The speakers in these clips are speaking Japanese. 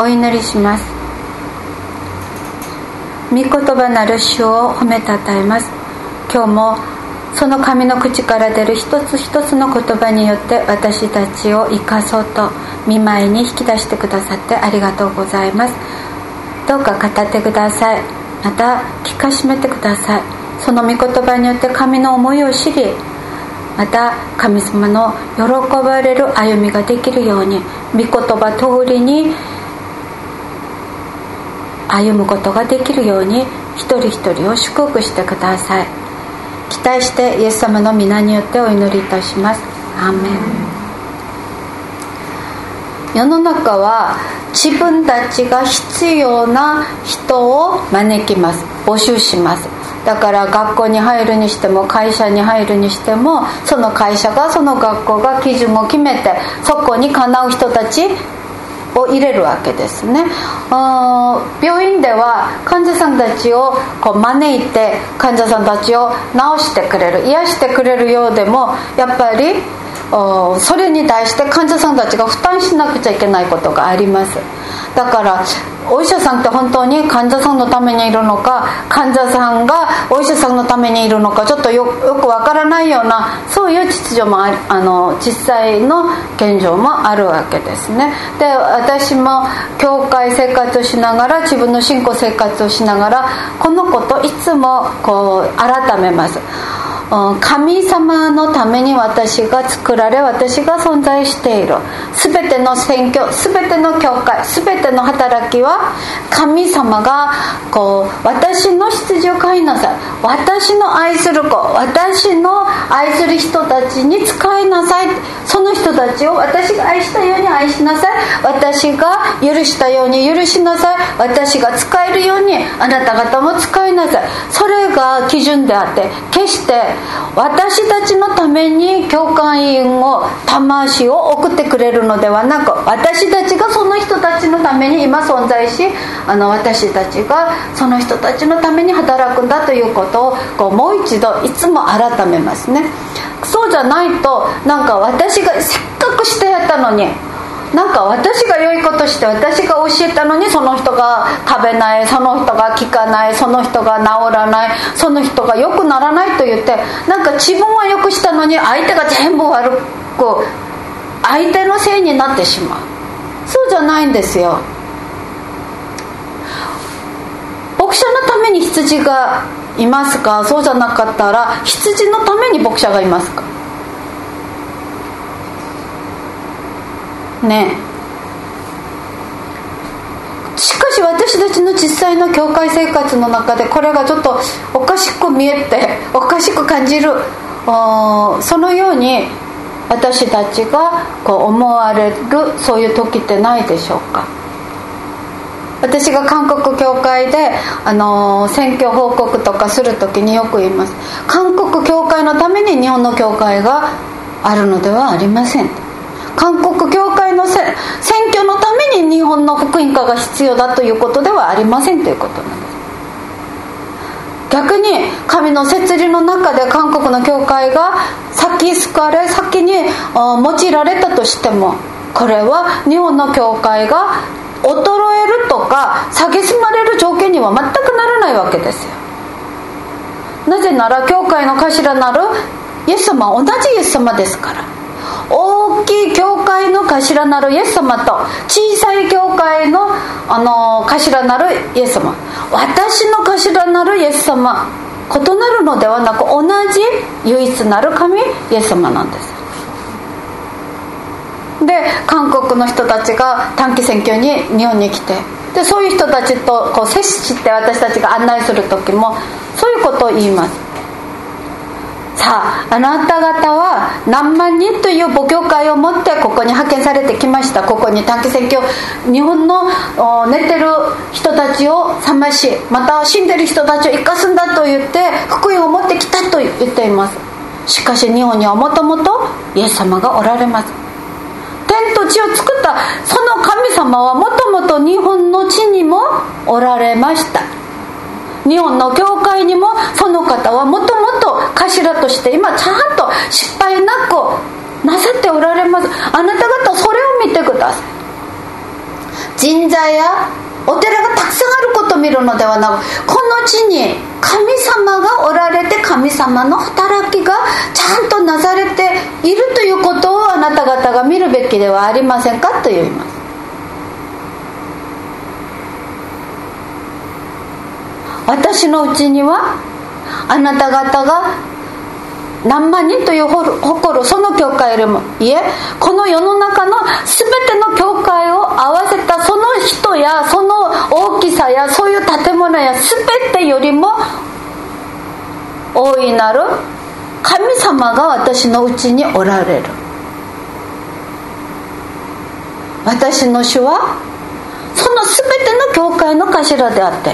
お祈りします。御言葉なる主を褒めたたえます。今日もその神の口から出る一つ一つの言葉によって私たちを生かそうと御前に引き出してくださってありがとうございます。どうか語ってください。また聞かしめてください。その御言葉によって神の思いを知り、また神様の喜ばれる歩みができるように、御言葉通りに歩むことができるように一人一人を祝福してください。期待してイエス様の皆によってお祈りいたします。アーメン。世の中は自分たちが必要な人を招きます。募集します。だから学校に入るにしても会社に入るにしても、その会社がその学校が基準を決めてそこにかなう人たちを入れるわけですね。病院では患者さんたちを招いて患者さんたちを治してくれる、癒してくれるようでも、やっぱりそれに対して患者さんたちが負担しなくちゃいけないことがあります。だからお医者さんって本当に患者さんのためにいるのか、患者さんがお医者さんのためにいるのか、ちょっとよくわからないような、そういう秩序も実際の現状もあるわけですね。で、私も教会生活をしながら、自分の信仰生活をしながら、このこといつも改めます。神様のために私が作られ、私が存在している。すべての宣教、すべての教会、すべての働きは神様が私の羊を飼いなさい、私の愛する子、私の愛する人たちに仕えなさい、その人たちを私が愛したように愛しなさい、私が許したように許しなさい、私が使えるようにあなた方も使いなさい。それが基準であって、決して私たちのために教会員を魂を送ってくれるのではなく、私たちがその人たちのために今存在し、私たちがその人たちのために働くんだということをもう一度いつも改めますね。そうじゃないと、なんか私がせっかくしてやったのに、なんか私が良いことして私が教えたのにその人が食べない、その人が聞かない、その人が治らない、その人が良くならないと言って、なんか自分は良くしたのに相手が全部悪く、相手のせいになってしまう。そうじゃないんですよ。牧者のために羊がいますか？そうじゃなかったら羊のために牧者がいますかね。しかし私たちの実際の教会生活の中でこれがちょっとおかしく見えて、おかしく感じる、そのように私たちが思われる、そういう時ってないでしょうか。私が韓国教会で選挙報告とかするときによく言います。韓国教会のために日本の教会があるのではありません。韓国教会の選挙のために日本の福音化が必要だということではありませんということなんです。逆に神の摂理の中で韓国の教会が先救われ、先に用いられたとしても、これは日本の教会が衰えるとか蔑まれる条件には全くならないわけですよ。なぜなら教会の頭なるイエス様は同じイエス様ですから。大きい教会の頭なるイエス様と小さい教会の頭なるイエス様、私の頭なるイエス様、異なるのではなく同じ唯一なる神イエス様なんです。で、韓国の人たちが短期選挙に日本に来て、でそういう人たちと接して私たちが案内する時もそういうことを言います。さあ、あなた方は何万人という母教会を持ってここに派遣されてきました。ここに短期選挙、日本の寝てる人たちを覚まし、また死んでる人たちを生かすんだと言って福音を持ってきたと言っています。しかし日本にはもともとイエス様がおられます。天と地を作ったその神様はもともと日本の地にもおられました。日本の教会にもその方はもともと頭として今ちゃんと失敗なくなさっておられます。あなた方それを見てください。 神社やお寺がたくさんあることを見るのではなく、この地に神様がおられて、神様の働きがちゃんとなされているということをあなた方が見るべきではありませんかと言います。私のうちにはあなた方が何万人という誇るその教会よりも、いえ、この世の中の全ての教会を合わせたその人やその大きさやそういう建物や全てよりも大いなる神様が私のうちにおられる。私の主はその全ての教会の頭であって、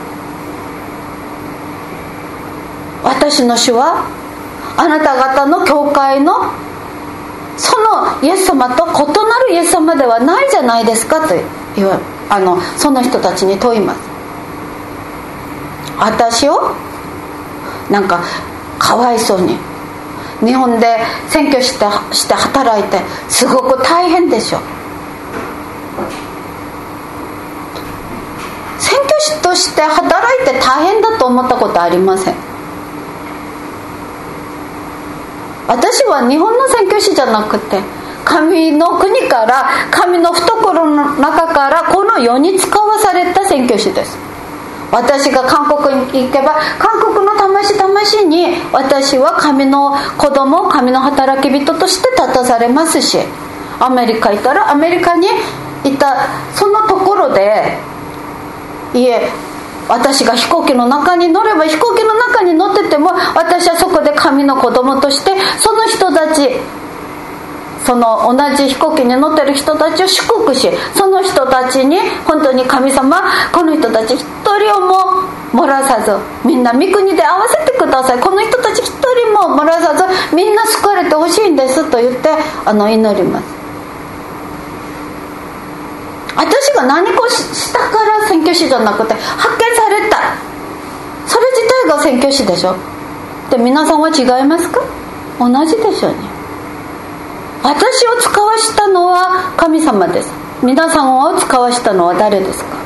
私の主はあなた方の教会のそのイエス様と異なるイエス様ではないじゃないですかとその人たちに問います。私をなんかかわいそうに日本で選挙して働いてすごく大変でしょ。選挙師として働いて大変だと思ったことありません。私は日本の宣教師じゃなくて、神の国から神の懐の中からこの世に使わされた宣教師です。私が韓国に行けば韓国の魂に私は神の子供、神の働き人として立たされますし、アメリカ行ったらアメリカにいたそのところで、いえ、私が飛行機の中に乗れば飛行機の中に乗ってても私はそこで神の子供としてその人たち、その同じ飛行機に乗ってる人たちを祝福し、その人たちに本当に神様、この人たち一人をも漏らさずみんな御国で合わせてください、この人たち一人も漏らさずみんな救われてほしいんですと言って祈ります。私が何かしたから宣教師じゃなくて、発見されたそれ自体が宣教師でしょ。で、皆さんは違いますか？同じでしょうね。私を使わしたのは神様です。皆さんを使わしたのは誰ですか？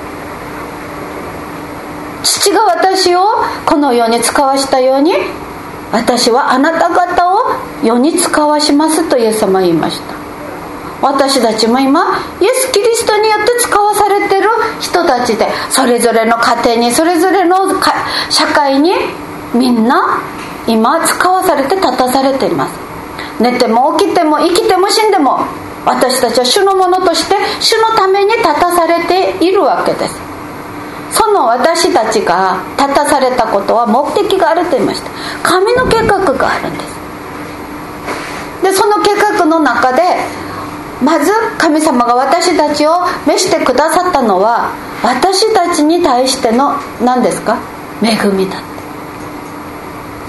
父が私をこの世に使わしたように、私はあなた方を世に使わしますとイエス様は言いました。私たちも今イエス・キリストによって使わされている人たちで、それぞれの家庭にそれぞれの社会にみんな今使わされて立たされています。寝ても起きても生きても死んでも私たちは主のものとして主のために立たされているわけです。その私たちが立たされたことは目的があると言いました。神の計画があるんです。で、その計画の中でまず神様が私たちを召してくださったのは、私たちに対しての何ですか？恵みだって。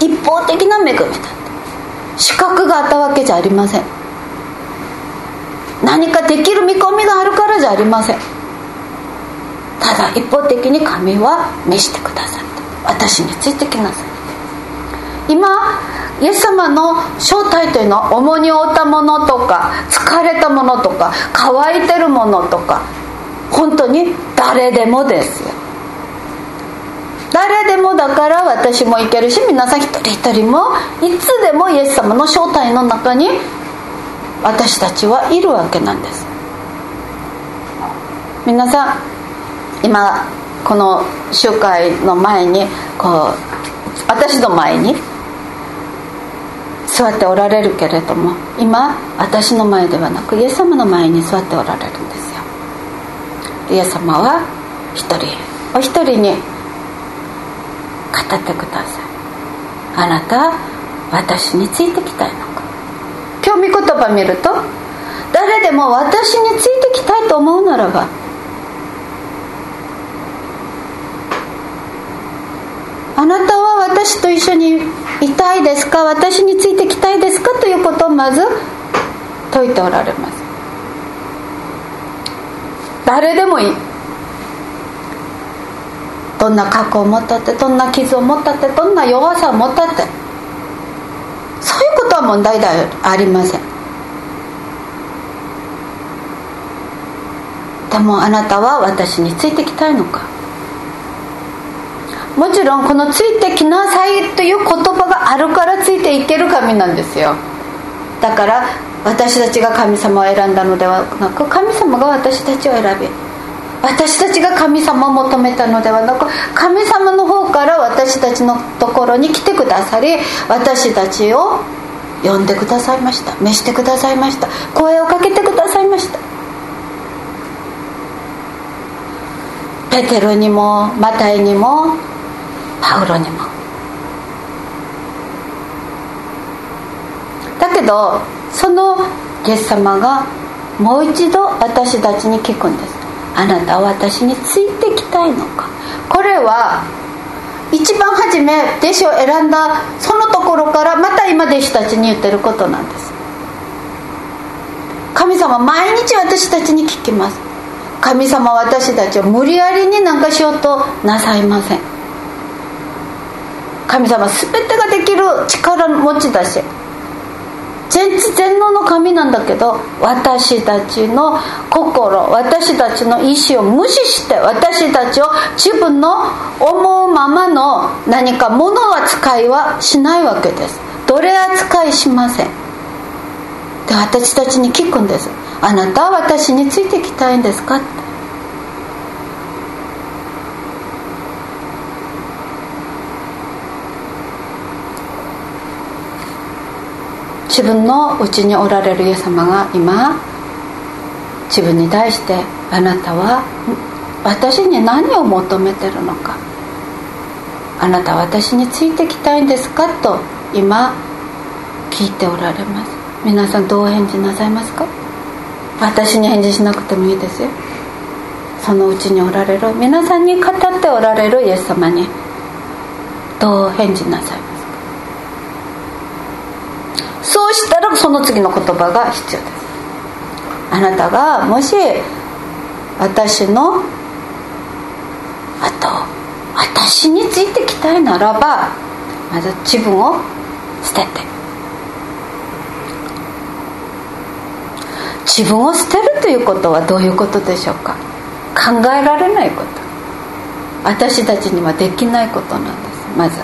一方的な恵みだって。資格があったわけじゃありません。何かできる見込みがあるからじゃありません。ただ一方的に神は召してくださった。私についてきなさい。今イエス様の正体というのは、重荷を負ったものとか疲れたものとか乾いてるものとか、本当に誰でもですよ。誰でもだから、私もいけるし、皆さん一人一人もいつでもイエス様の正体の中に私たちはいるわけなんです。皆さん今この集会の前に私の前に座っておられるけれども、今私の前ではなくイエス様の前に座っておられるんですよ。イエス様は一人お一人に語ってください。あなた私についてきたいのか。今日御言葉見ると、誰でも私についてきたいと思うならば、あなたは私と一緒にいたいですか、私についてきたいですかということをまず説いておられます。誰でもいい。どんな過去を持ったって、どんな傷を持ったって、どんな弱さを持ったって、そういうことは問題ではありません。 でもあなたは私についてきたいのか。もちろんこのついてきなさいという言葉があるからついていける神なんですよ。だから私たちが神様を選んだのではなく、神様が私たちを選び、私たちが神様を求めたのではなく、神様の方から私たちのところに来てくださり、私たちを呼んでくださいました。召してくださいました。声をかけてくださいました。ペテロにもマタイにもパウロにも。だけどそのイエス様がもう一度私たちに聞くんです。あなたは私についてきたいのか。これは一番初め弟子を選んだそのところからまた今弟子たちに言ってることなんです。神様毎日私たちに聞きます。神様は私たちを無理やりに何かしようとなさいません。神様全てができる力持ちだし、全知全能の神なんだけど、私たちの心、私たちの意志を無視して、私たちを自分の思うままの何か物扱いはしないわけです。奴隷扱いしません。で、私たちに聞くんです。あなたは私についてきたいんですかって。自分のうちにおられるイエス様が今自分に対して、あなたは私に何を求めてるのか、あなたは私についてきたいんですかと今聞いておられます。皆さんどう返事なさいますか。私に返事しなくてもいいですよ。そのうちにおられる皆さんに語っておられるイエス様にどう返事なさいますか。そうしたらその次の言葉が必要です。あなたがもし私の私についてきたいならば、まず自分を捨てて、自分を捨てるということはどういうことでしょうか。考えられないこと、私たちにはできないことなんです。まず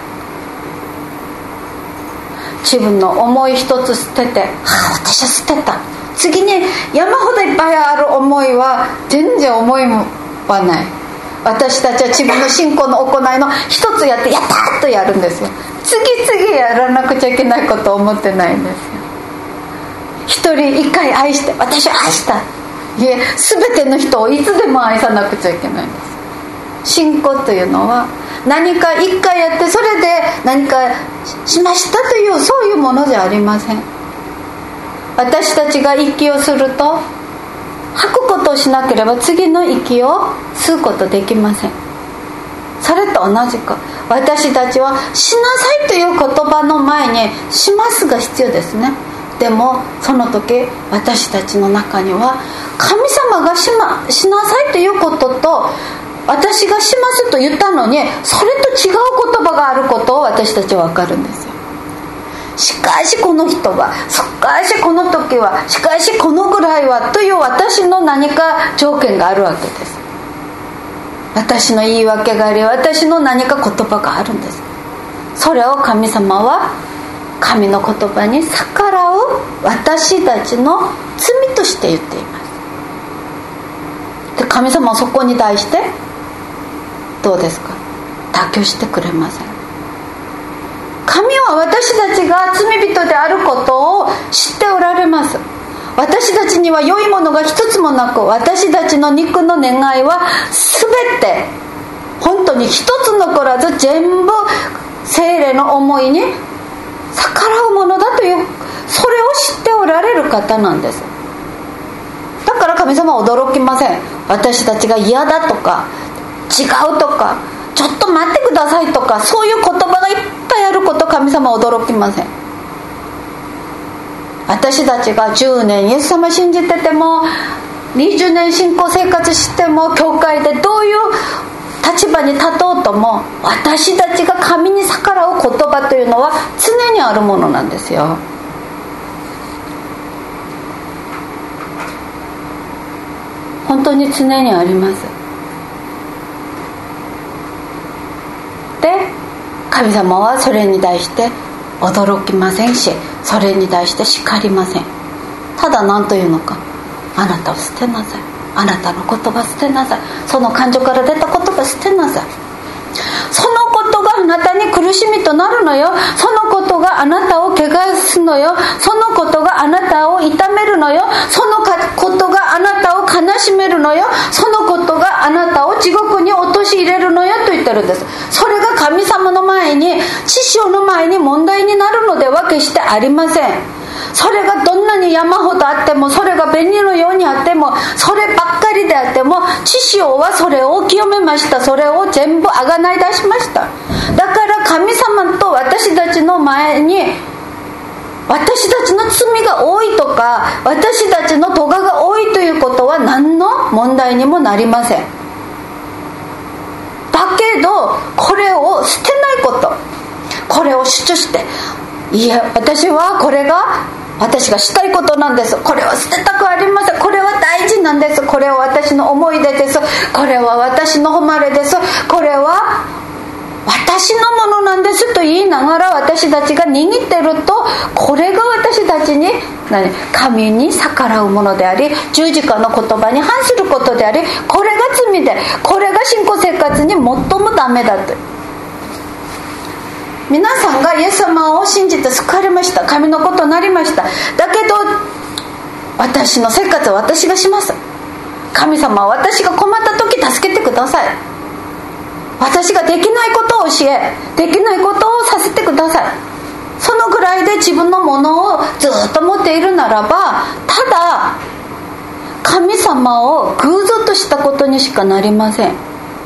自分の思い一つ捨てて、私は捨てた。次に山ほどいっぱいある思いは全然思いはない。私たちは自分の信仰の行いの一つやってやったーとやるんですよ。次々やらなくちゃいけないことを思ってないんですよ。一人一回愛して、私は愛した、いえ、全ての人をいつでも愛さなくちゃいけないんです。信仰というのは何か一回やってそれで何かしましたというそういうものじゃありません。私たちが息をすると吐くことをしなければ次の息を吸うことできません。それと同じく私たちはしなさいという言葉の前にしますが必要ですね。でもその時私たちの中には神様がしなさいということと私がしますと言ったのにそれと違う言葉があることを私たちは分かるんですよ。しかしこの人は、しかしこの時は、しかしこのぐらいはという私の何か条件があるわけです。私の言い訳があり、私の何か言葉があるんです。それを神様は神の言葉に逆らう私たちの罪として言っています。で、神様はそこに対してどうですか、妥協してくれません。神は私たちが罪人であることを知っておられます。私たちには良いものが一つもなく、私たちの肉の願いは全て本当に一つ残らず全部聖霊の思いに逆らうものだという、それを知っておられる方なんです。だから神様は驚きません。私たちが嫌だとか違うとかちょっと待ってくださいとかそういう言葉がいっぱいあること神様は驚きません。私たちが10年イエス様信じてても20年信仰生活しても教会でどういう立場に立とうとも私たちが神に逆らう言葉というのは常にあるものなんですよ。 本当に常にあります。で神様はそれに対して驚きませんし、それに対して叱りません。ただ何というのか、あなたを捨てなさい、あなたの言葉捨てなさい、その感情から出た言葉捨てなさい。そのことがあなたに苦しみとなるのよ。そのことがあなたを怪我すのよ。そのことがあなたを痛めるのよ。そのことがあなたを悲しめるのよ。そのことがあなたを地獄に陥れるのよと言ってるんです。それが神様の前に、師匠の前に問題になるのでは決してありません。それがどんなに山ほどあっても、それが紅のようにあっても、そればっかりであっても、師匠はそれを清めました。それを全部あがない出しました。だから神様と私たちの前に、私たちの罪が多いとか、私たちの咎が多いということは何の問題にもなりません。だけどこれを捨てないこと、これを主張して、いや私はこれが私がしたいことなんです、これは捨てたくありません、これは大事なんです、これは私の思い出です、これは私の誉れです、これは私のものなんですと言いながら私たちが握ってると、これが私たちに神に逆らうものであり、十字架の言葉に反することであり、これが罪で、これが信仰生活に最もダメだと。皆さんがイエス様を信じて救われました、神のことになりました。だけど私の生活は私がします、神様は私が困った時助けてください、私ができないことを教え、できないことをさせてください。そのぐらいで自分のものをずっと持っているならば、ただ神様を偶像としたことにしかなりません。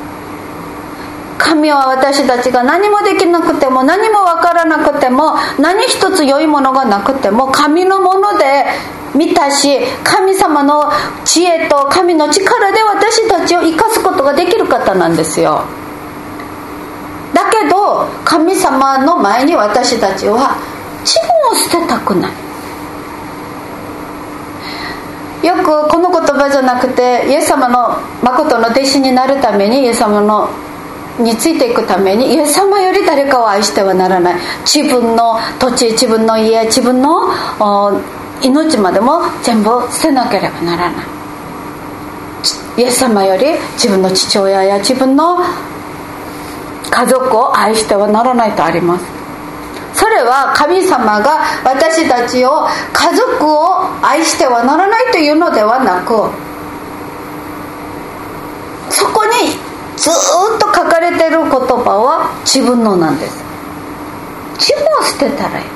神は私たちが何もできなくても、何も分からなくても、何一つ良いものがなくても、神のもので見たし、神様の知恵と神の力で私たちを生かすことができる方なんですよ。だけど神様の前に私たちは自分を捨てたくない。よくこの言葉じゃなくて、イエス様の誠の弟子になるために、イエス様のについていくために、イエス様より誰かを愛してはならない、自分の土地、自分の家、自分の命までも全部捨てなければならない。イエス様より自分の父親や自分の家族を愛してはならないとあります。それは神様が私たちを、家族を愛してはならないというのではなく、そこにずっと書かれている言葉は自分のなんです。自分を捨てたらいい。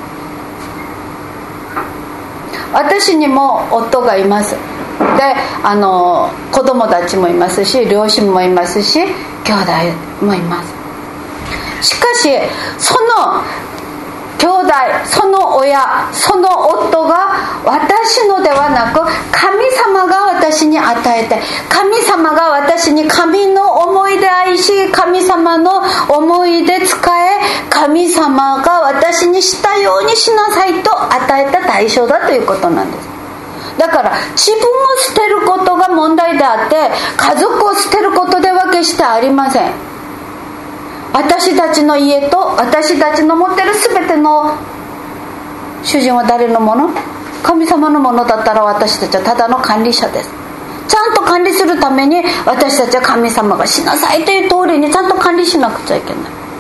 私にも夫がいます。で子供たちもいますし、両親もいますし、兄弟もいます。しかしその兄弟、その親、その夫が私のではなく、神様が私に与えて、神様が私に神の思いで愛し、神様の思いで仕え、神様が私にしたようにしなさいと与えた対象だということなんです。だから自分を捨てることが問題であって、家族を捨てることでは決してありません。私たちの家と私たちの持っている全ての、主人は誰のもの？神様のものだったら私たちはただの管理者です。ちゃんと管理するために私たちは神様がしなさいという通りにちゃんと管理しなくちゃいけない。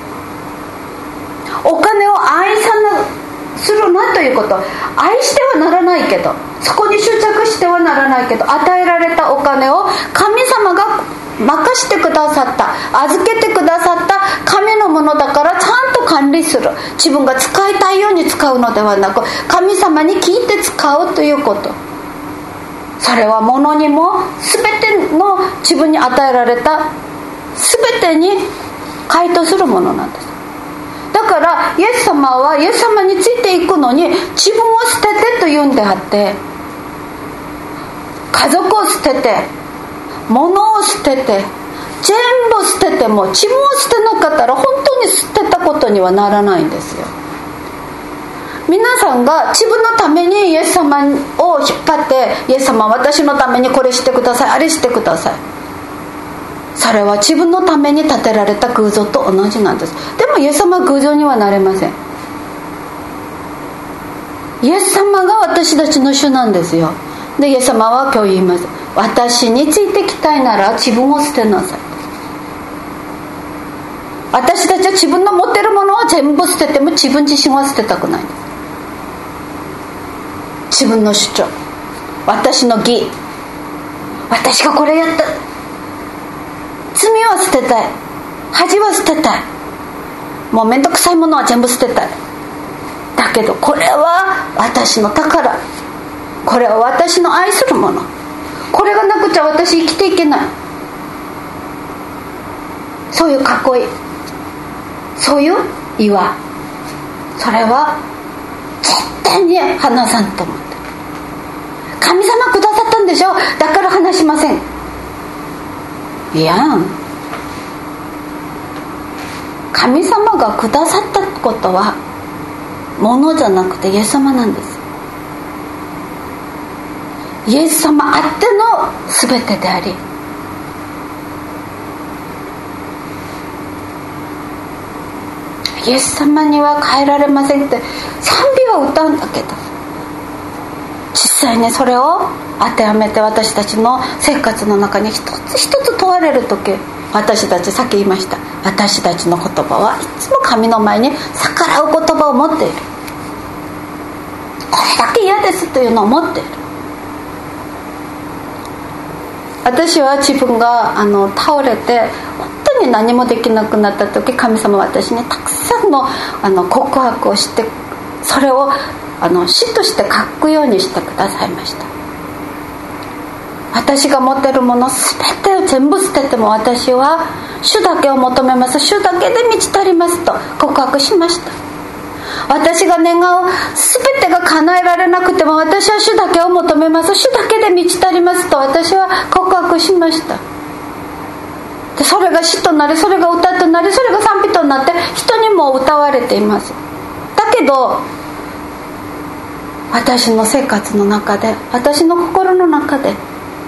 お金を愛するなということ、愛してはならないけど、そこに執着してはならないけど、与えられたお金を神様が任してくださった、預けてくださった神のものだからちゃんと管理する。自分が使いたいように使うのではなく、神様に聞いて使うということ。それは物にも全ての自分に与えられた全てに該当するものなんです。だからイエス様はイエス様についていくのに、自分を捨ててというんであって、家族を捨てて、物を捨てて、全部捨てても自分を捨てなかったら本当に捨てたことにはならないんですよ。 皆さんが自分のためにイエス様を引っ張って、イエス様は私のためにこれしてください、あれしてください、それは自分のために建てられた偶像と同じなんです。でもイエス様は偶像にはなれません。イエス様が私たちの主なんですよ。でイエス様は今日言います。私についてきたいなら自分を捨てなさい。私たちは自分の持っているものを全部捨てても自分自身は捨てたくないんです。自分の主張、私の義、私がこれやった、罪は捨てたい、恥は捨てたい、もうめんどくさいものは全部捨てたい。だけどこれは私の宝、これは私の愛するもの、これがなくちゃ私生きていけない、そういう囲い、そういう岩、それは絶対に離さんと思って、神様くださったんでしょ、だから話しません。いやん、神様がくださったことは物じゃなくてイエス様なんです。イエス様あっての全てであり、イエス様には変えられませんって賛美は歌うんだけど、実際にそれを当てはめて私たちの生活の中に一つ一つ問われる時、私たちさっき言いました、私たちの言葉はいつも神の前に逆らう言葉を持っている。これだけ嫌ですというのを持っている。私は自分が倒れて本当に何もできなくなった時、神様は私にたくさんの告白をして、それを死として書くようにしてくださいました。私が持っているもの全てを全部捨てても私は主だけを求めます、主だけで満ち足りますと告白しました。私が願う全てが叶えられなくても私は主だけを求めます、主だけで満ち足りますと私は告白しました。でそれが詩となり、それが歌となり、それが賛美となって人にも歌われています。だけど私の生活の中で、私の心の中で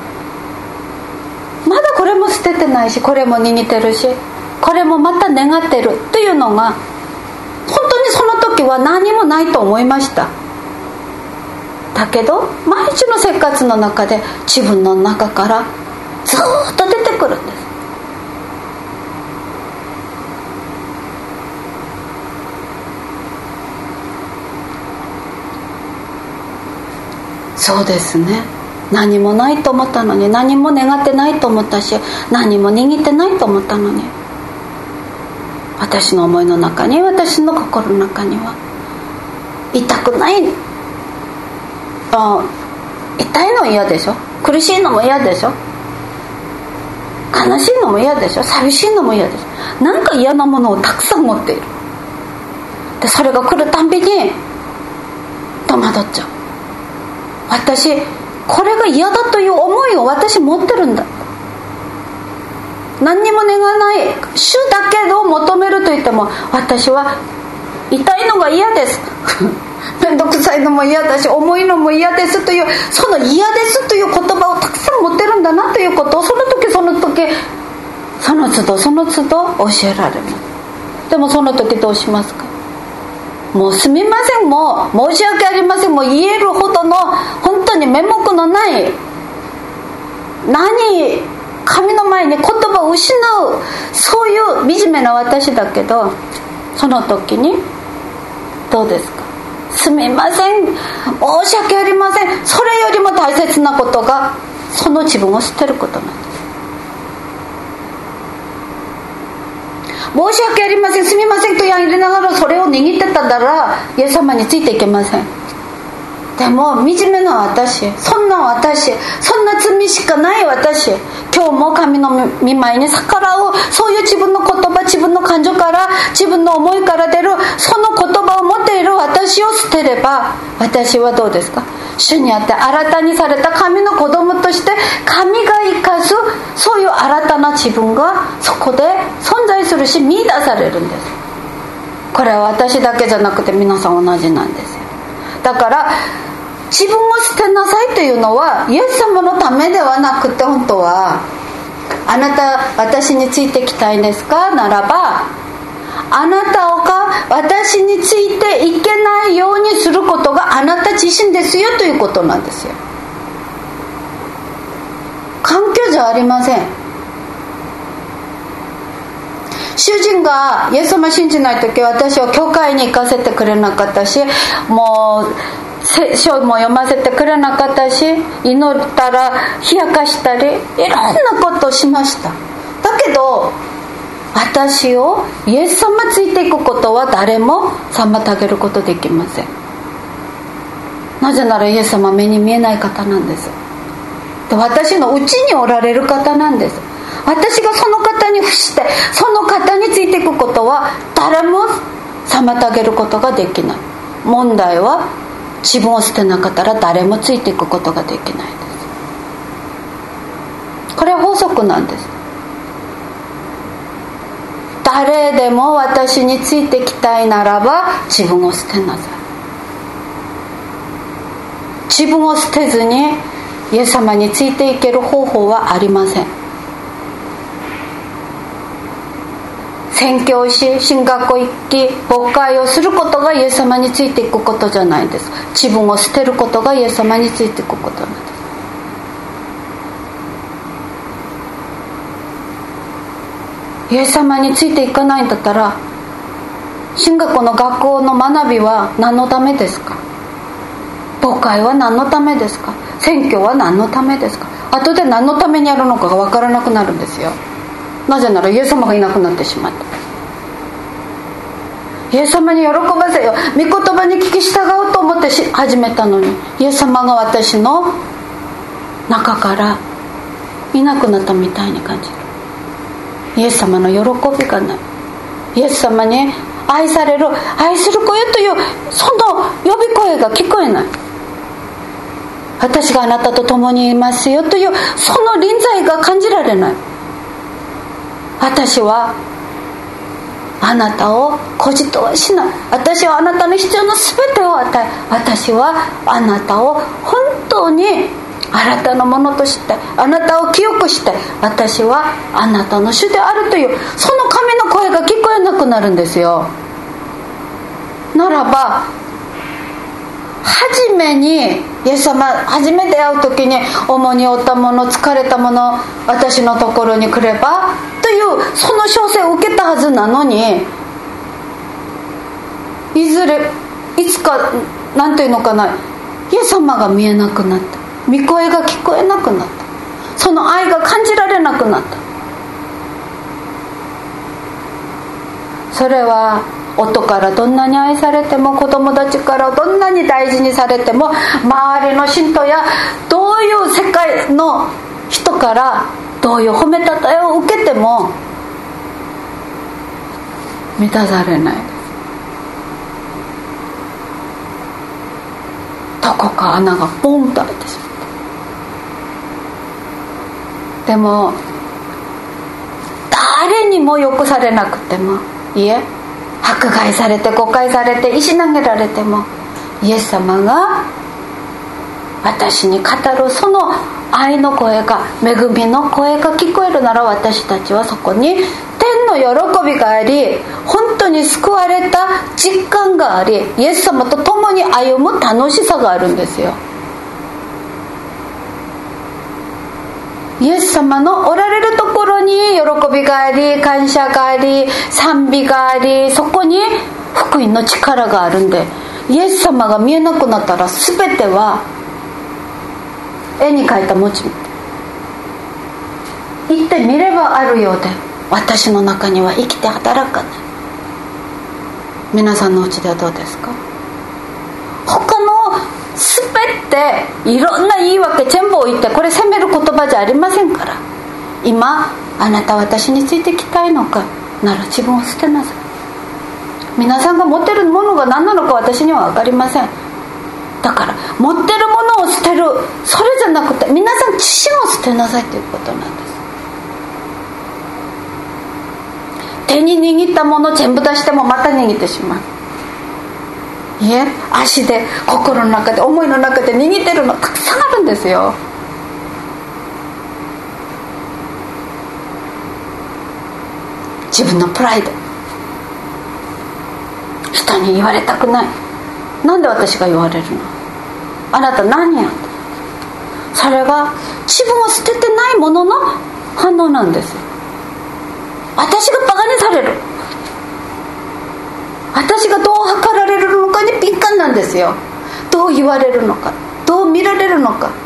まだこれも捨ててないし、これも握ってるし、これもまた願ってるというのが、本当にその時は何もないと思いました。だけど毎日の生活の中で自分の中からずっと出てくるんです。そうですね、何もないと思ったのに、何も願ってないと思ったし、何も握ってないと思ったのに、私の思いの中に、私の心の中には痛くない、痛いの嫌でしょ、苦しいのも嫌でしょ、悲しいのも嫌でしょ、寂しいのも嫌でしょ、なんか嫌なものをたくさん持っている。でそれが来るたんびに戸惑っちゃう。私これが嫌だという思いを私持ってるんだ、何にも願わない主だけを求めると言っても、私は痛いのが嫌ですめんどくさいのも嫌だし、重いのも嫌ですという、その嫌ですという言葉をたくさん持ってるんだなということを、その時その時その都度その都度教えられます。でもその時どうしますか。もうすみません、もう申し訳ありません、もう言えるほどの本当に面目のない神の前に言葉を失う、そういう惨めな私だけど、その時にどうですか。すみません、申し訳ありません、それよりも大切なことがその自分を捨てることなんです。申し訳ありません、すみませんと言いながらそれを握ってたらイエス様についていけません。でも惨めな私、そんな私、そんな罪しかない私、今日も神の御前に逆らう、そういう自分の言葉、自分の感情から、自分の思いから出るその言葉を持っている私を捨てれば、私はどうですか。主にあって新たにされた神の子供として、神が生かすそういう新たな自分がそこで存在するし、見出されるんです。これは私だけじゃなくて皆さん同じなんですよ。 だから自分を捨てなさいというのはイエス様のためではなくて、本当はあなた私についてきたいんですかならば、あなたが私についていけないようにすることがあなた自身ですよということなんですよ。環境じゃありません。主人がイエス様信じない時、私は教会に行かせてくれなかったし、もう聖書も読ませてくれなかったし、祈ったら冷やかしたりいろんなことをしました。だけど私をイエス様ついていくことは誰も妨げることできません。なぜならイエス様は目に見えない方なんです。で、私のうちにおられる方なんです。私がその方に伏してその方についていくことは誰も妨げることができない。問題は自分を捨てなかったら誰もついていくことができないです。これは法則なんです。誰でも私についてきたいならば自分を捨てなさい。自分を捨てずにイエス様についていける方法はありません。宣教師、神学校行き、牧会をすることがイエス様についていくことじゃないんです。自分を捨てることがイエス様についていくことなんです。イエス様についていかないんだったら、神学校の学校の学びは何のためですか？牧会は何のためですか？宣教は何のためですか？後で何のためにやるのかが分からなくなるんですよ。なぜならイエス様がいなくなってしまった。イエス様に喜ばせよ、御言葉に聞き従おうと思って始めたのに、イエス様が私の中からいなくなったみたいに感じる。イエス様の喜びがない。イエス様に愛される、愛する子よというその呼び声が聞こえない。私があなたと共にいますよというその臨在が感じられない。私はあなたを孤児とはしない。私はあなたの必要な全てを与え、私はあなたを本当にあなたのものとして、あなたを清くして、私はあなたの主であるというその神の声が聞こえなくなるんですよ。ならば初めにイエス様初めて会う時に、重荷を負ったもの、疲れたもの、私のところに来ればというその召請を受けたはずなのに、いつかなんていうのかな、イエス様が見えなくなった。御声が聞こえなくなった。その愛が感じられなくなった。それは夫からどんなに愛されても、子供たちからどんなに大事にされても、周りの信徒やどういう世界の人からどういう褒めたたえを受けても満たされないです。どこか穴がボンと開いてしまった。でも誰にもよくされなくても、いえ迫害されて誤解されて石投げられても、イエス様が私に語るその愛の声が、恵みの声が聞こえるなら、私たちはそこに天の喜びがあり、本当に救われた実感があり、イエス様と共に歩む楽しさがあるんですよ。イエス様のおられるところに喜びがあり、感謝があり、賛美があり、そこに福音の力があるんで、イエス様が見えなくなったら全ては絵に描いた餅みたい。行ってみればあるようで、私の中には生きて働かない。皆さんのうちではどうですか？他の全ていろんな言い訳全部置いて、これ責める言葉じゃありませんから、今あなた私についてきたいのかなら自分を捨てなさい。皆さんが持ってるものが何なのか私には分かりません。だから持ってるものを捨てる、それじゃなくて皆さん自身を捨てなさいということなんです。手に握ったもの全部出してもまた握ってしまう。 いえ、足で、心の中で、思いの中で握ってるのたくさんあるんですよ。自分のプライド、人に言われたくない。なんで私が言われるの、あなた何やって、それが自分を捨ててないものの反応なんです。私がバカにされる、私がどう測られるのかに敏感なんですよ。どう言われるのか、どう見られるのか。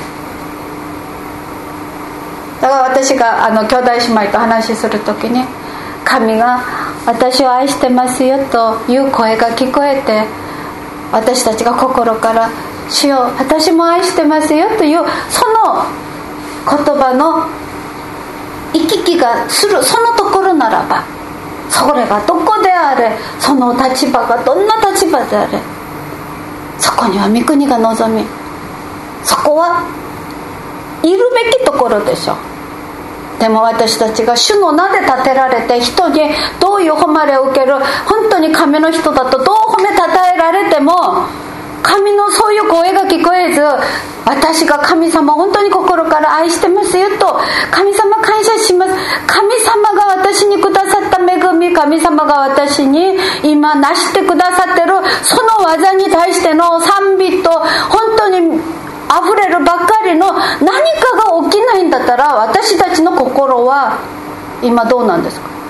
だから私が兄弟姉妹と話するときに、神が私を愛してますよという声が聞こえて、私たちが心から主よ私も愛してますよというその言葉の行き来がするそのところならば、それがどこであれ、その立場がどんな立場であれ、そこには御国が望み、そこはいるべきところでしょう。でも私たちが主の名で立てられて、人にどういう誉れを受ける、本当に神の人だとどう褒めたたえられても、神のそういう声が聞こえず、私が神様本当に心から愛してますよと、神様感謝します、神様が私にくださった恵み、神様が私に今成してくださってるその技に対しての賛美と、本当に溢れるばっかりの何かが起きないんだったら、私たちの心は今どうなんですか。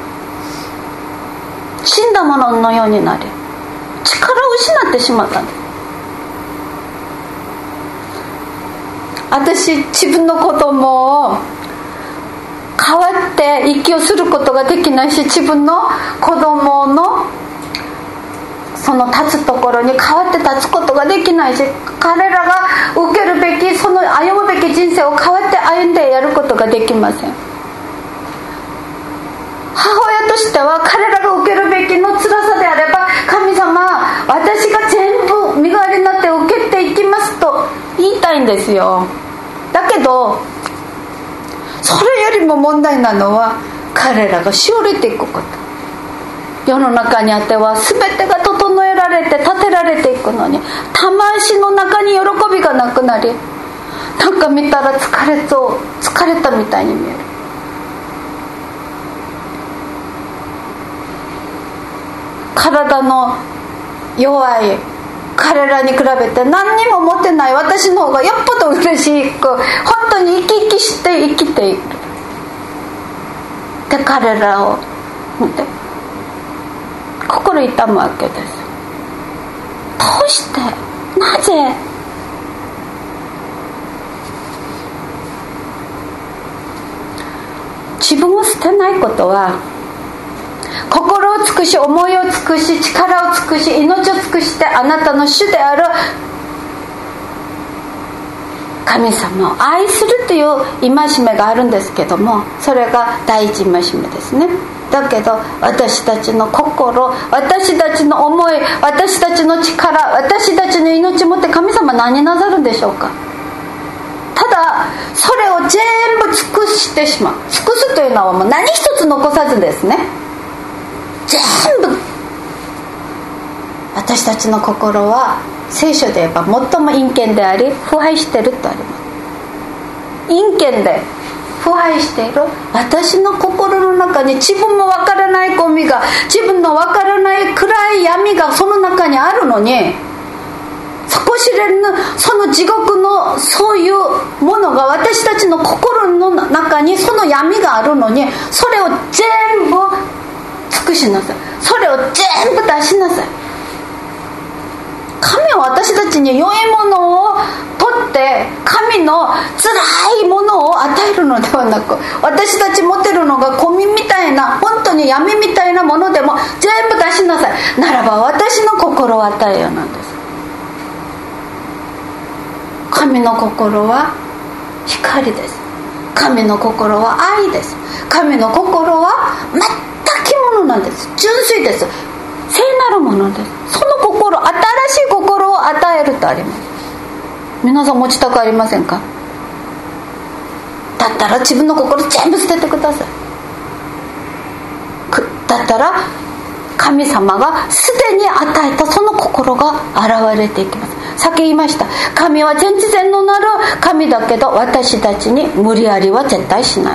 死んだもののようになり、力を失ってしまったんです。私、自分の子供を変わって息をすることができないし、自分の子供のその立つところに変わって立つことができないし、彼らが受けるべき、その歩むべき人生を変わって歩んでやることができません。母親としては彼らが受けるべきの辛さであれば、神様私が全部身代わりになって受けていきますと言いたいんですよ。だけどそれよりも問題なのは、彼らがしおれていくこと。世の中にあっては全てが整えられて立てられていくのに、魂の中に喜びがなくなり、なんか見たら疲れたみたいに見える。体の弱い彼らに比べて何にも持ってない私の方がよっぽど嬉しく、本当に生き生きして生きている。で彼らを見て心痛むわけです。どうして、なぜ。自分を捨てないことは、心を尽くし、思いを尽くし、力を尽くし、命を尽くしてあなたの主である神様を愛するという戒めがあるんですけども、それが第一戒めですね。だけど私たちの心、私たちの思い、私たちの力、私たちの命をもって神様何なさるんでしょうか。ただそれを全部尽くしてしまう。尽くすというのはもう何一つ残さずですね、全部。私たちの心は聖書で言えば最も陰険であり腐敗しているとあります。陰険で腐敗している私の心の中に、自分もわからないゴミが、自分のわからない暗い闇がその中にあるのに、底知れぬその地獄のそういうものが私たちの心の中に、その闇があるのに、それを全部尽くしなさい。それを全部出しなさい。神は私たちに良いものを取って神の辛いものを与えるのではなく、私たち持ってるのがゴミみたいな、本当に闇みたいなものでも全部出しなさい。ならば私の心を与えようなんです。神の心は光です。神の心は愛です。神の心は全くものなんです。純粋です。聖なるものです。その心、新しい心を与えるとあります。皆さん持ちたくありませんか。だったら自分の心全部捨ててください。だったら神様がすでに与えたその心が現れていきます。さっき言いました。神は全知全能なる神だけど、私たちに無理やりは絶対しない。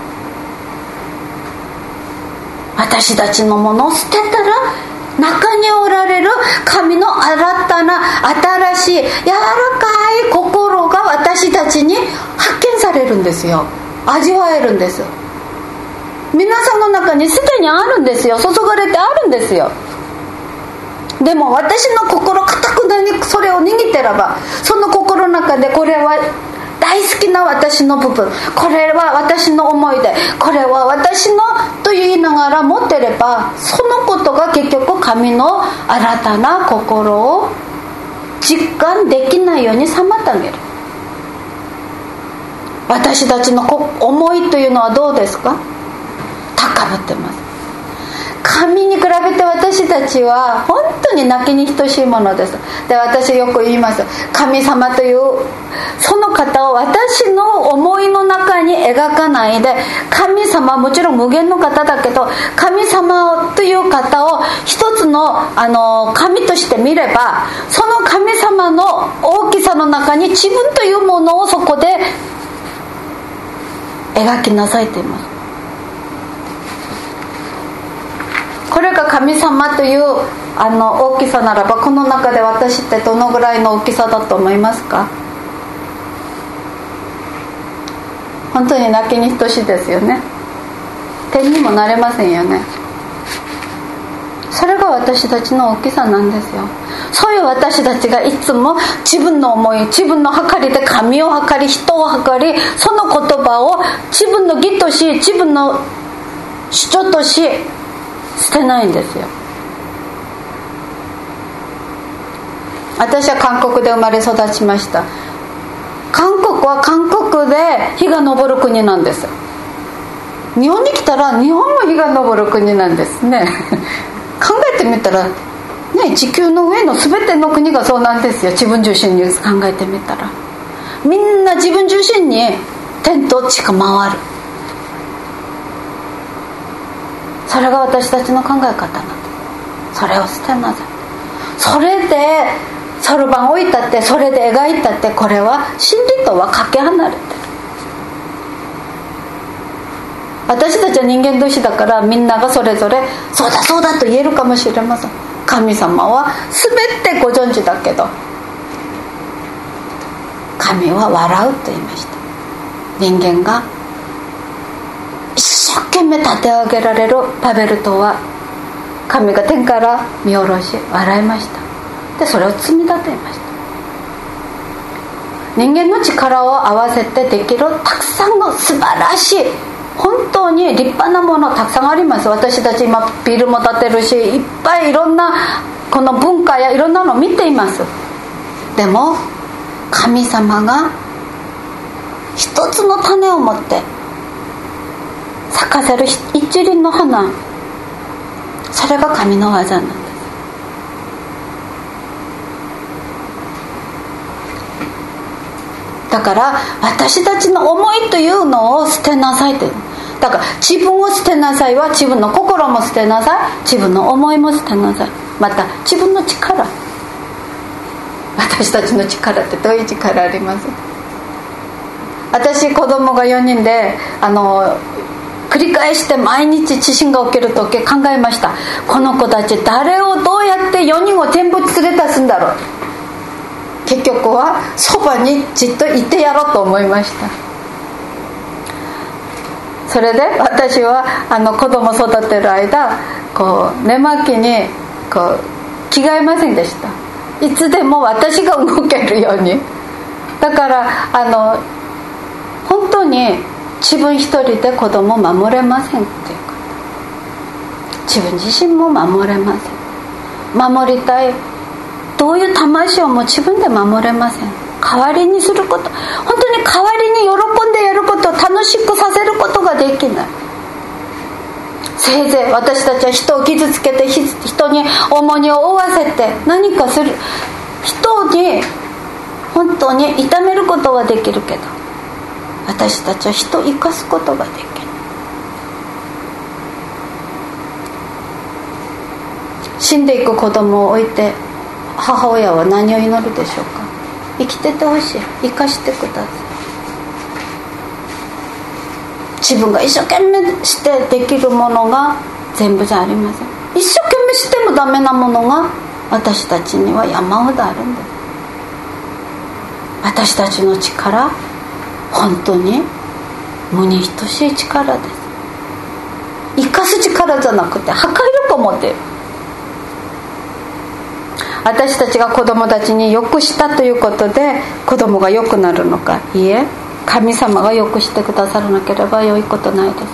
私たちのものを捨てたら、中におられる神の新たな新しい柔らかい心が私たちに発見されるんですよ。味わえるんです。皆さんの中にすでにあるんですよ。注がれてあるんですよ。でも私の心かたくなにそれを握ってれば、その心の中でこれは大好きな私の部分、これは私の思い出、これは私のと言いながら持ってれば、そのことが結局神の新たな心を実感できないように妨げる。私たちの思いというのはどうですか？高ぶってます。神に比べて私たちは本当に泣きに等しいものです。で、私よく言います。神様というその方を私の思いの中に描かないで、神様はもちろん無限の方だけど、神様という方を一つの神として見れば、その神様の大きさの中に自分というものをそこで描きなさいと言います。これが神様という大きさならば、この中で私ってどのぐらいの大きさだと思いますか？本当に泣きに等しいですよね。天にもなれませんよね。それが私たちの大きさなんですよ。そういう私たちがいつも自分の思い、自分の計りで神を計り、人を計り、その言葉を自分の義とし、自分の主張とし捨てないんですよ。私は韓国で生まれ育ちました。韓国は韓国で日が昇る国なんです。日本に来たら日本も日が昇る国なんですね。考えてみたら、ね、地球の上の全ての国がそうなんですよ。自分中心に考えてみたら、みんな自分中心に天と地が回る。それが私たちの考え方なんです。それを捨てなさい。それでそろばん置いたって、それで描いたって、これは真理とはかけ離れてる。私たちは人間同士だから、みんながそれぞれそうだそうだと言えるかもしれません。神様は全てご存知だけど、神は笑うと言いました。人間が一生懸命立て上げられるバベル塔は、神が天から見下ろし笑いました。で、それを積み立てました。人間の力を合わせてできるたくさんの素晴らしい、本当に立派なものたくさんあります。私たち今ビルも建てるし、いっぱいいろんなこの文化やいろんなのを見ています。でも神様が一つの種を持って咲かせる一輪の花、それが神の技なんです。だから私たちの思いというのを捨てなさいって。だから自分を捨てなさいは、自分の心も捨てなさい、自分の思いも捨てなさい、また自分の力。私たちの力ってどういう力あります？私子供が4人で繰り返して毎日地震が起きる時考えました。この子たち誰をどうやって4人を全部連れ出すんだろう。結局はそばにじっといてやろうと思いました。それで私は子供育てる間、こう寝巻きにこう着替えませんでした。いつでも私が動けるように。だから本当に自分一人で子供を守れませんっていうこと。自分自身も守れません。守りたい、どういう魂をも自分で守れません。代わりにすること、本当に代わりに喜んでやること、楽しくさせることができない。せいぜい私たちは人を傷つけて、人に重荷を負わせて何かする、人に本当に痛めることはできるけど、私たちは人を生かすことができない。 死んでいく子供を置いて母親は何を祈るでしょうか。生きててほしい、生かしてください。自分が一生懸命してできるものが全部じゃありません。一生懸命してもダメなものが私たちには山ほどあるんです。私たちの力、本当に無に等しい力です。生かす力じゃなくて破壊力を持っている。私たちが子供たちに良くしたということで子供が良くなるのか、いいえ、神様が良くしてくださらなければ良いことないですよ。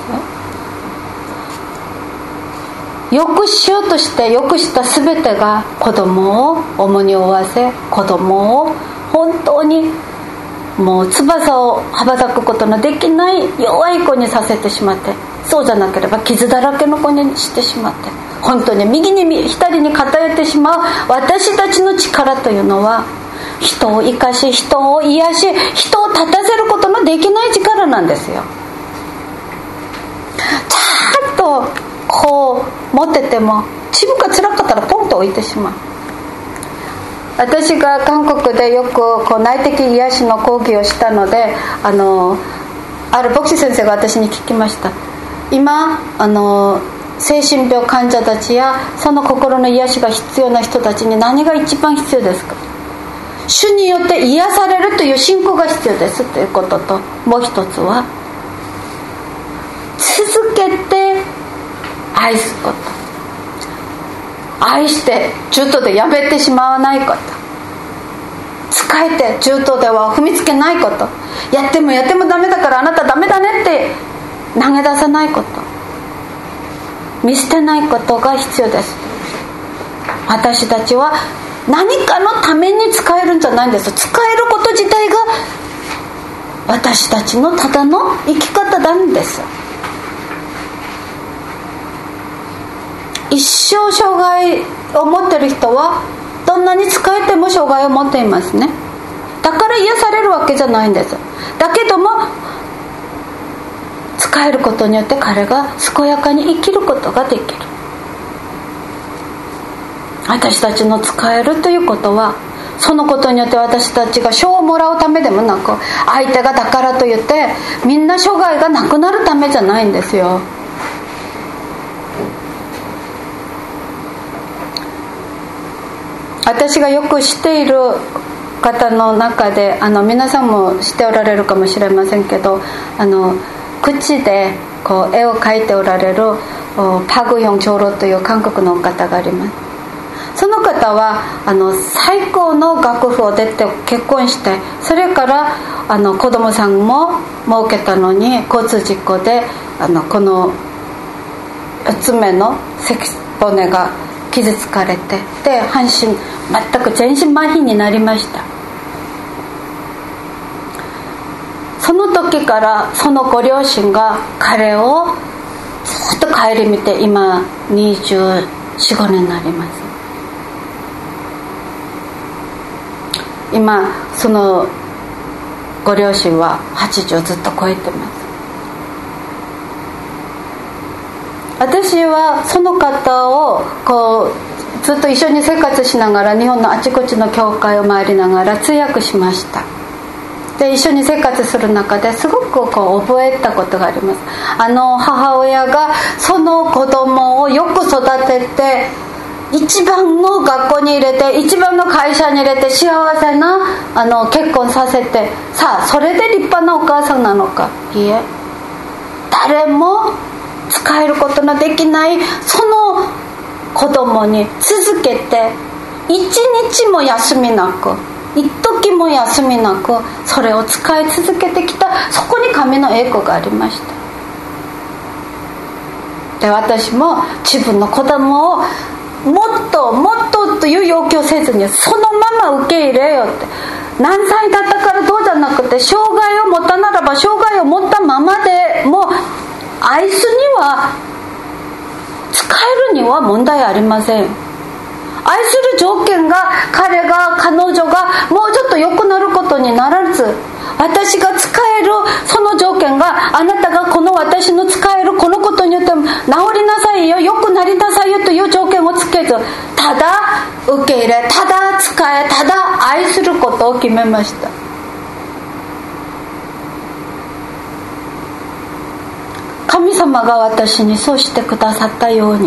良くしようとして良くした全てが子供を重荷を負わせ、子供を本当にもう翼を羽ばたくことのできない弱い子にさせてしまって、そうじゃなければ傷だらけの子にしてしまって、本当に右に左に偏ってしまう私たちの力というのは、人を生かし、人を癒し、人を立たせることのできない力なんですよ。ちゃんとこう持ってても自分が辛かったらポンと置いてしまう。私が韓国でよくこう内的癒しの講義をしたので、ある牧師先生が私に聞きました。今精神病患者たちやその心の癒しが必要な人たちに何が一番必要ですか。主によって癒されるという信仰が必要ですということと、もう一つは続けて愛すこと、愛して中途でやめてしまわないこと、使えて中途では踏みつけないこと、やってもダメだからあなたダメだねって投げ出さないこと、見捨てないことが必要です。私たちは何かのために使えるんじゃないんです。使えること自体が私たちのただの生き方なんです。一生障害を持っている人はどんなに使えても障害を持っていますね。だから癒されるわけじゃないんです。だけども使えることによって彼が健やかに生きることができる。私たちの使えるということは、そのことによって私たちが賞をもらうためでもなく、相手がだからといってみんな障害がなくなるためじゃないんですよ。私がよく知っている方の中で、皆さんも知っておられるかもしれませんけど、口でこう絵を描いておられるパグヒョン長老という韓国の方があります。その方は最高の学府を出て結婚して、それから子供さんも設けたのに交通事故でこの4つ目の背骨が傷つかれて、で半身全く全身麻痺になりました。その時からそのご両親が彼をずっと顧みて、今24、5年になります。今そのご両親は80をずっと超えてます。私はその方をこうずっと一緒に生活しながら日本のあちこちの教会を回りながら通訳しました。で一緒に生活する中ですごくこう覚えたことがあります。母親がその子供をよく育てて、一番の学校に入れて、一番の会社に入れて、幸せな結婚させて、さあそれで立派なお母さんなのか、いいえ、誰も使えることのできないその子供に続けて一日も休みなく、一時も休みなくそれを使い続けてきた。そこに神の栄光がありました。で私も自分の子供をもっともっとという要求をせずに、そのまま受け入れよって、何歳だったからどうじゃなくて、障害を持ったならば障害を持ったままでも愛すには、使えるには問題ありません。愛する条件が彼女がもうちょっと良くなることにならず、私が使えるその条件が、あなたがこの私の使えるこのことによって治りなさいよ、良くなりなさいよという条件をつけず、 とただ受け入れ、ただ使え、ただ愛することを決めました。神様が私にそうしてくださったように、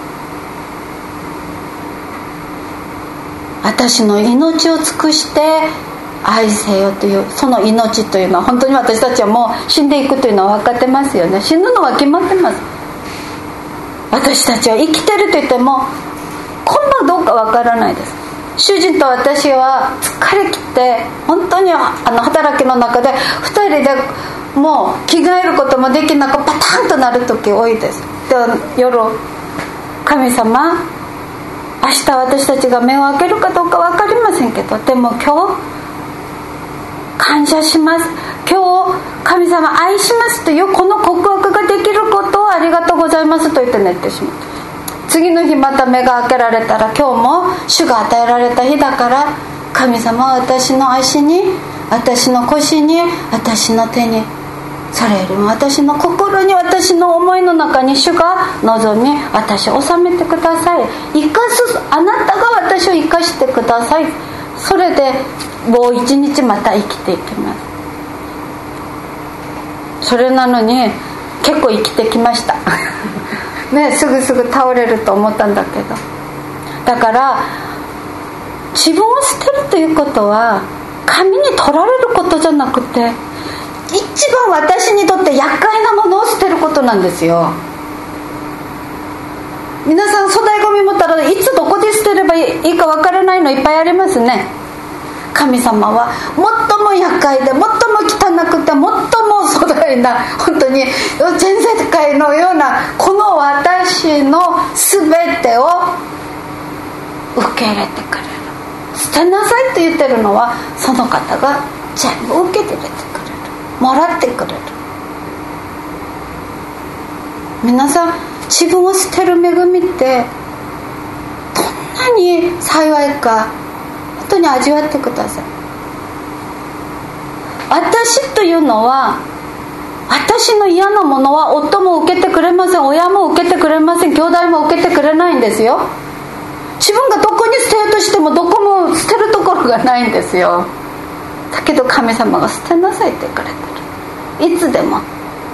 私の命を尽くして愛せよという、その命というのは本当に私たちはもう死んでいくというのは分かってますよね。死ぬのは決まってます。私たちは生きてると言っても今度どうか分からないです。主人と私は疲れ切って本当に働きの中で2人でもう着替えることもできなくパタンとなる時多いです。で夜、神様、明日私たちが目を開けるかどうか分かりませんけど、でも今日感謝します、今日神様愛しますというこの告白ができることをありがとうございますと言って寝てしまう。次の日また目が開けられたら、今日も主が与えられた日だから、神様は私の足に、私の腰に、私の手に、それよりも私の心に、私の思いの中に主が望み、私を収めてください。生かす、あなたが私を生かしてください。それでもう一日また生きていきます。それなのに結構生きてきましたね、すぐ倒れると思ったんだけど、だから自分を捨てるということは神に取られることじゃなくて、一番私にとって厄介なものを捨てることなんですよ。皆さん粗大ゴミ持ったらいつどこで捨てればいいかわからないのいっぱいありますね。神様は最も厄介で最も汚くて最も粗大な、本当に全世界のようなこの私の全てを受け入れてくれる。捨てなさいと言ってるのは、その方が全部受けてくれる、もらってくれる。皆さん、自分を捨てる恵みってどんなに幸いか、本当に味わってください。私というのは、私の嫌なものは夫も受けてくれません、親も受けてくれません、兄弟も受けてくれないんですよ。自分がどこに捨てようとしてもどこも捨てるところがないんですよ。だけど神様が捨てなさいって言ってくれてる。いつでも。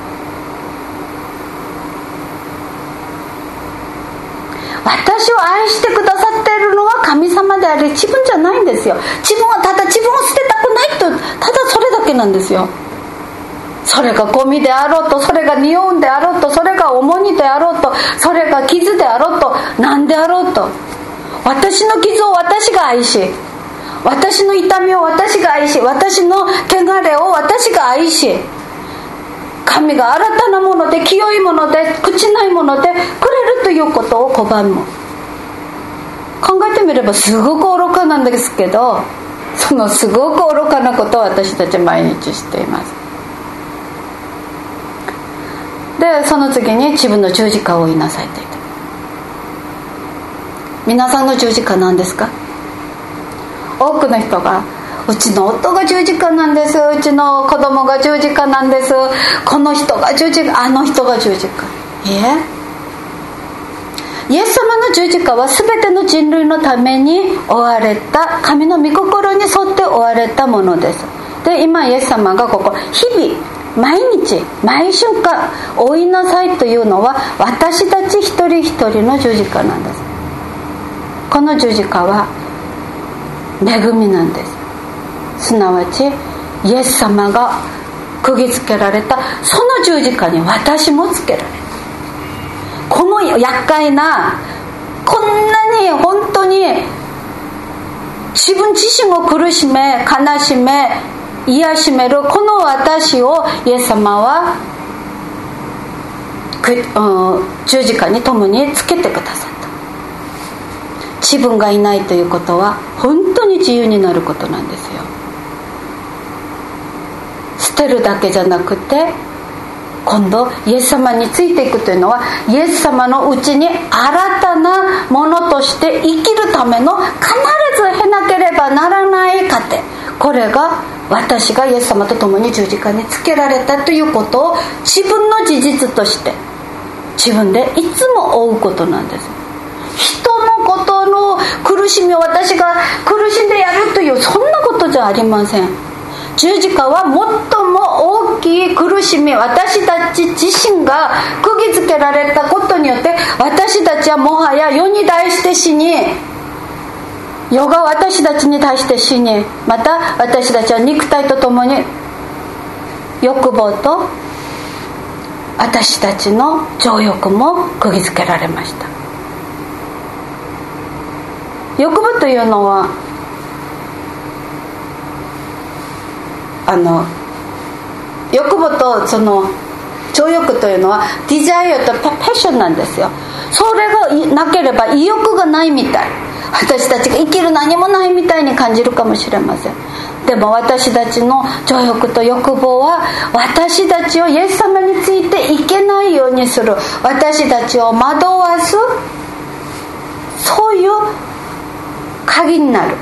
私を愛してくださっているのは神様であり、自分じゃないんですよ。自分はただ自分を捨てたくないと、ただそれだけなんですよ。それがゴミであろうと、それが匂うんであろうと、それが重荷であろうと、それが傷であろうと、何であろうと、私の傷を私が愛し、私の痛みを私が愛し、私の汚れを私が愛し、神が新たなもので、清いもので、朽ちないものでくれるということを拒む。考えてみればすごく愚かなんですけど、そのすごく愚かなことを私たち毎日しています。で、その次に自分の十字架を追いなさいと言って、皆さんの十字架何ですか？多くの人が、うちの夫が十字架なんです、うちの子供が十字架なんです、この人が十字架、あの人が十字架。いえ、イエス様の十字架は全ての人類のために追われた、神の御心に沿って追われたものです。で、今イエス様がここ日々毎日毎瞬間追いなさいというのは、私たち一人一人の十字架なんです。この十字架は恵みなんです。すなわちイエス様が釘付けられたその十字架に私もつけられる。この厄介な、こんなに本当に自分自身を苦しめ、悲しめ、癒しめるこの私をイエス様は十字架に共につけてくださった。自分がいないということは本当に自由になることなんですよ。捨てるだけじゃなくて、今度イエス様についていくというのは、イエス様のうちに新たなものとして生きるための、必ず経なければならない過程、これが私がイエス様と共に十字架につけられたということを自分の事実として自分でいつも追うことなんです。人のこことの苦しみを私が苦しんでやるという、そんなことじゃありません。十字架は最も大きい苦しみ、私たち自身が釘付けられたことによって、私たちはもはや世に対して死に、世が私たちに対して死に、また私たちは肉体とともに欲望と私たちの情欲も釘付けられました。欲望というのは欲望とその情欲というのはディザイアとパッションなんですよ。それがなければ意欲がないみたい、私たちが生きる何もないみたいに感じるかもしれません。でも私たちの情欲と欲望は私たちをイエス様についていけないようにする、私たちを惑わす、そういう鍵になる、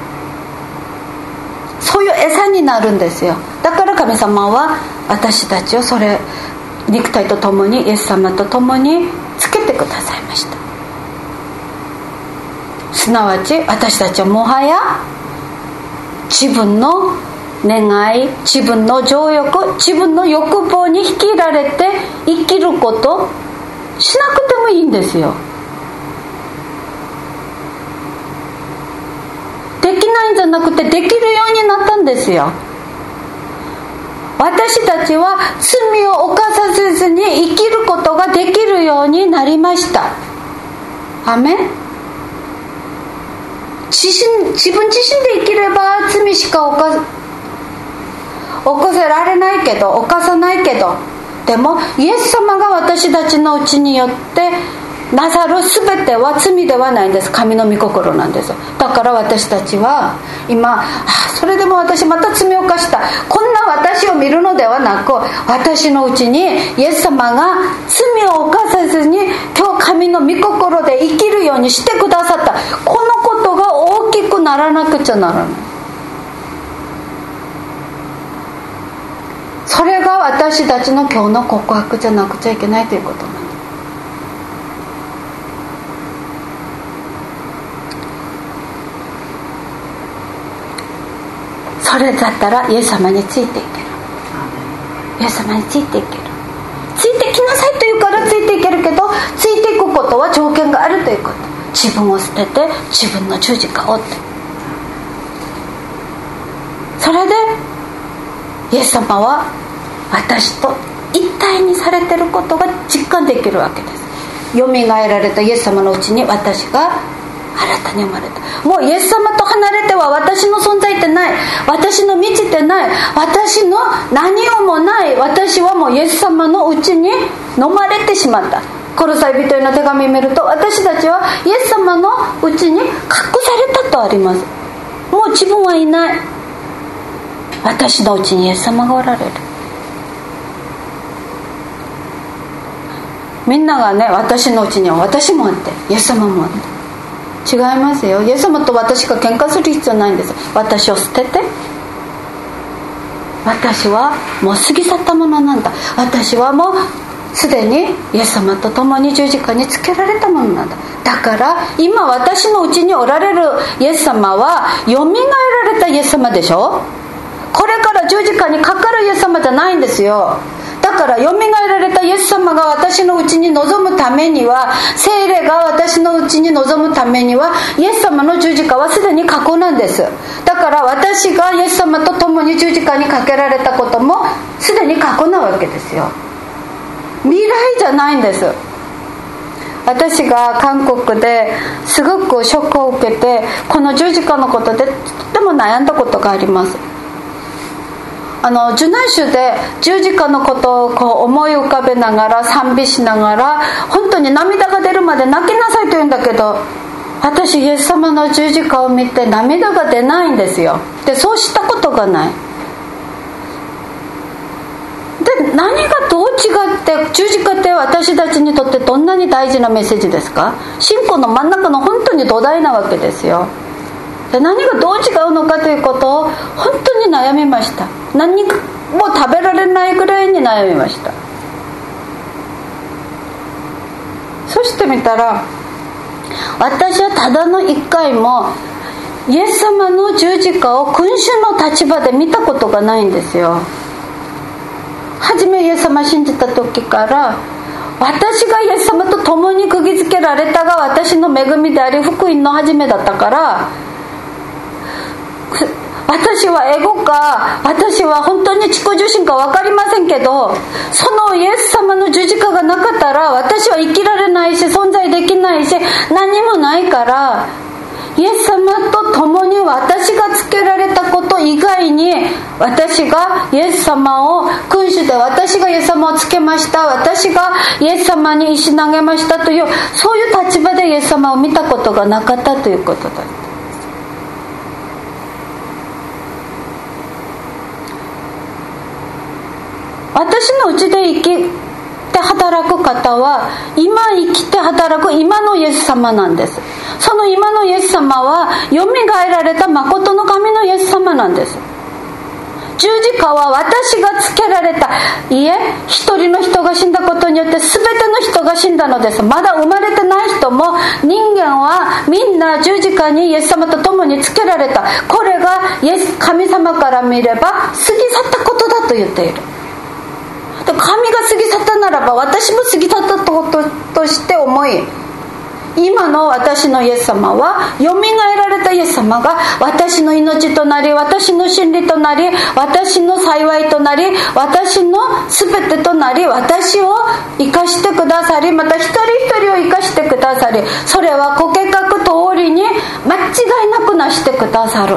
そういう餌になるんですよ。だから神様は私たちをそれ肉体とともにイエス様とともにつけてくださいました。すなわち私たちはもはや自分の願い、自分の情欲、自分の欲望に引き入れられて生きることしなくてもいいんですよ。できないんじゃなくてできるようになったんですよ。私たちは罪を犯させずに生きることができるようになりました。アメン。自分自身で生きれば罪しか犯せられないけど、犯さないけど、でもイエス様が私たちのうちによってなさる全ては罪ではないんです。神の御心なんです。だから私たちは今、それでも私また罪を犯した、こんな私を見るのではなく、私のうちにイエス様が罪を犯さずに今日神の御心で生きるようにしてくださった、このことが大きくならなくちゃならない。それが私たちの今日の告白じゃなくちゃいけないということなんです。それだったらイエス様についていける、イエス様についていける、ついてきなさいというからついていけるけど、ついていくことは条件があるということ。自分を捨てて自分の十字架をって、それでイエス様は私と一体にされていることが実感できるわけです。よみがえられたイエス様のうちに私が新たに生まれた。もうイエス様と離れては私の存在ってない、私の道ってない、私の何をもない、私はもうイエス様のうちに飲まれてしまった。コロサイ人への手紙を見ると、私たちはイエス様のうちに隠されたとあります。もう自分はいない、私のうちにイエス様がおられる。みんながね、私のうちには私もあってイエス様もあって、違いますよ。イエス様と私が喧嘩する必要ないんです。私を捨てて、私はもう過ぎ去ったものなんだ、私はもうすでにイエス様と共に十字架につけられたものなんだ。だから今私のうちにおられるイエス様はよみがえられたイエス様でしょ。これから十字架にかかるイエス様じゃないんですよ。だからよみがえられたイエス様が私のうちに臨むためには、聖霊が私のうちに臨むためには、イエス様の十字架はすでに過去なんです。だから私がイエス様と共に十字架にかけられたこともすでに過去なわけですよ。未来じゃないんです。私が韓国ですごくショックを受けて、この十字架のことでとても悩んだことがあります。受難週で十字架のことをこう思い浮かべながら賛美しながら、本当に涙が出るまで泣きなさいと言うんだけど、私イエス様の十字架を見て涙が出ないんですよ。でそうしたことがない。で何がどう違って、十字架って私たちにとってどんなに大事なメッセージですか。信仰の真ん中の本当に土台なわけですよ。で何がどう違うのかということを本当に悩みました。何も食べられないぐらいに悩みました。そしてみたら、 私はただの一回もイエス様の十字架を君主の立場で見たことがないんですよ。初めイエス様信じた時から、私がイエス様と共に釘付けられたが私の恵みであり福音の始めだったから、私はエゴか私は本当に自己中心か分かりませんけど、そのイエス様の十字架がなかったら私は生きられないし存在できないし何もないから、イエス様と共に私がつけられたこと以外に、私がイエス様を君主で私がイエス様をつけました、私がイエス様に石投げましたという、そういう立場でイエス様を見たことがなかったということだ。私のうちで生きて働く方は今生きて働く今のイエス様なんです。その今のイエス様はよみがえられた誠の神のイエス様なんです。十字架は私がつけられた、いえ一人の人が死んだことによって全ての人が死んだのです。まだ生まれてない人も人間はみんな十字架にイエス様と共につけられた。これが神様から見れば過ぎ去ったことだと言っている。神が過ぎ去ったならば私も過ぎ去ったこととして思い、今の私のイエス様はよみがえられたイエス様が私の命となり、私の真理となり、私の幸いとなり、私の全てとなり、私を生かしてくださり、また一人一人を生かしてくださり、それはご計画通りに間違いなくなしてくださる。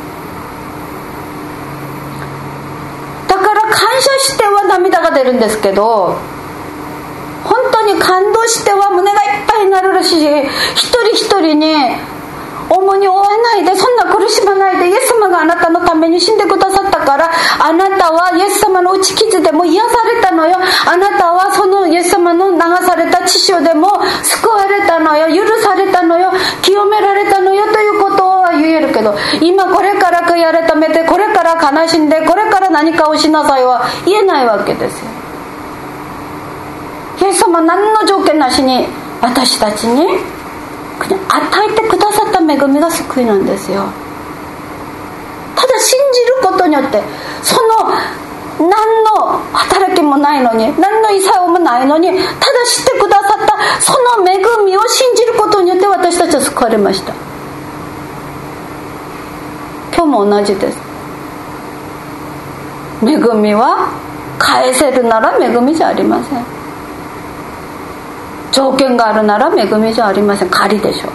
感謝しては涙が出るんですけど、本当に感動しては胸がいっぱいになるらしい。一人一人に重荷を負わないで、そんな苦しまないで、イエス様があなたのために死んでくださったから、あなたはイエス様の打ち傷でも癒されたのよ、あなたはそのイエス様の流された血潮でも救われたのよ、許されたのよ、清められたのよということは言えるけど、今これから悔い改めて、これから悲しんで、これから何かをしなさいは言えないわけですよ。イエス様何の条件なしに私たちに与えてくださった恵みが救いなんですよ。ただ信じることによって、その何の働きもないのに、何のいさようもないのに、ただ知ってくださったその恵みを信じることによって私たちは救われました。今日も同じです。恵みは返せるなら恵みじゃありません。条件があるなら恵みじゃありません。借りでしょう。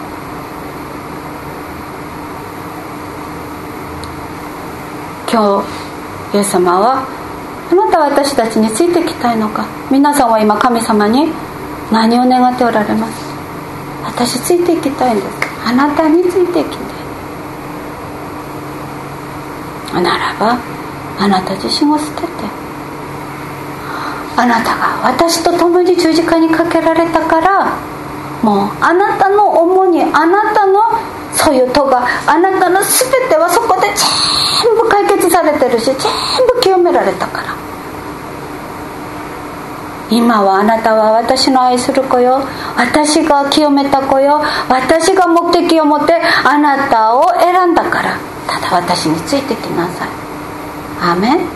今日イエス様は、あなたは私たちについていきたいのか。皆さんは今神様に何を願っておられます？私ついていきたいんです。あなたについていきたいならば、あなた自身を捨てて、あなたが私と共に十字架にかけられたから、もうあなたの重荷、あなたのそういう咎、あなたの全てはそこで全部解決されてるし、全部清められたから、今はあなたは私の愛する子よ、私が清めた子よ、私が目的を持ってあなたを選んだから、ただ私についてきなさい。アーメン。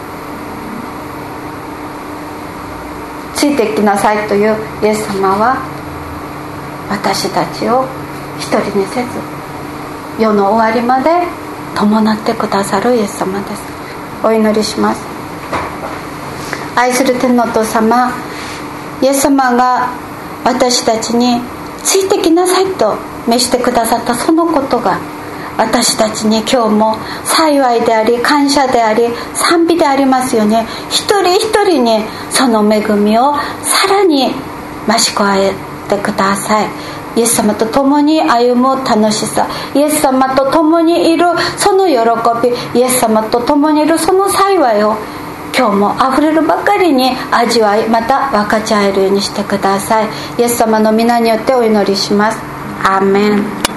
ついてきなさいというイエス様は、私たちを一人にせず世の終わりまで伴ってくださるイエス様です。お祈りします。愛する天のお父様、イエス様が私たちについてきなさいと召してくださったそのことが、私たちに今日も幸いであり、感謝であり、賛美でありますよね。一人一人にその恵みをさらに増し加えてください。イエス様と共に歩む楽しさ、イエス様と共にいるその喜び、イエス様と共にいるその幸いを今日もあふれるばかりに味わい、また分かち合えるようにしてください。イエス様の皆によってお祈りします。アーメン。